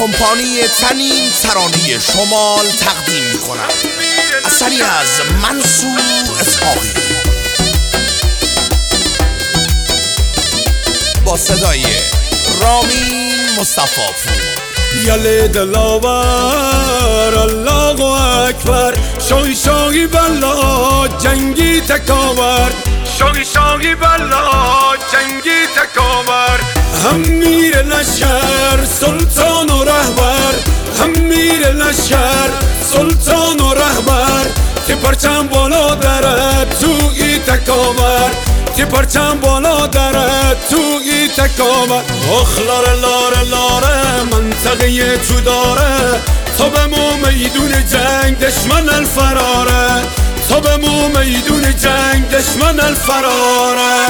کمپانی تنین ترانه شمال تقدیم می کند اثری از منصور اسحاقی با صدای رامین مصطفی پور. یل دلاور الله اکبر، شاهی شاهی بلا جنگی تکاور، شاهی شاهی بلا جنگی تکاور. هم میر لشکر سلطان و رهبر، هم میر لشکر سلطان و رهبر، که پرچم بالا درد توی تکاور، که پرچم بالا درد توی تکاور. آخ لاره لاره لاره منطقه تو داره، تا به مو میدون جنگ دشمن الفراره، تا به مو میدون جنگ دشمن الفراره.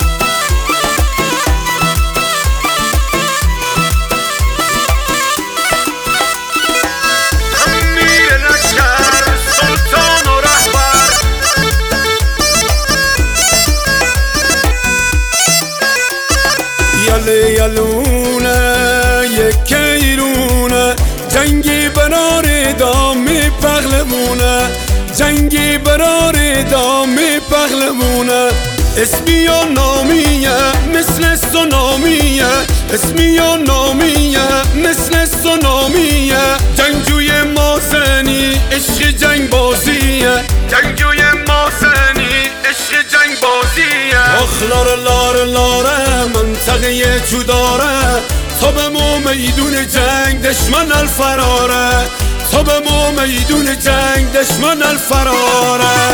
یلونه یک ایرونه، جنگی برار دامی پغلمونه، جنگی برار دامی پغلمونه. اسمی و نامیه مثل سونامیه، اسمی و نامیه مثل سونامیه. جنگجوی ماسنی عشق جنگ بازیه، جنگجوی ماسنی عشق جنگ بازیه. آخ لاره لاره لاره منطقه تو داره، تا به مو میدون جنگ دشمن الفراره، تا به مو میدون جنگ دشمن الفراره.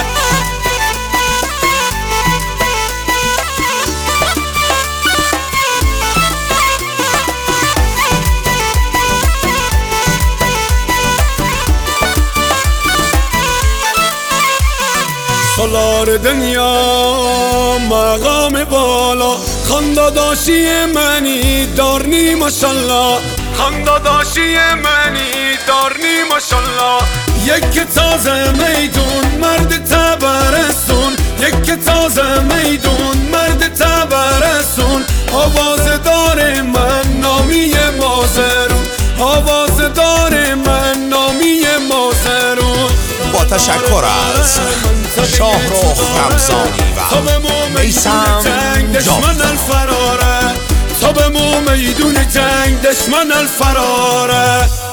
سالار دنیا مقام بالا، خانداداشی منی دارنی ماشالله، خانداداشی منی دارنی ماشالله. یک تازه میدون مرد تبرستون، یک تازه میدون مرد تبرستون. آواز دار من نامی مازرون، آواز دار من نامی مازرون. با تشکر از شاهرخ رمضانی و میثم دشمن الفراره، تا به مو میدون جنگ دشمن الفراره.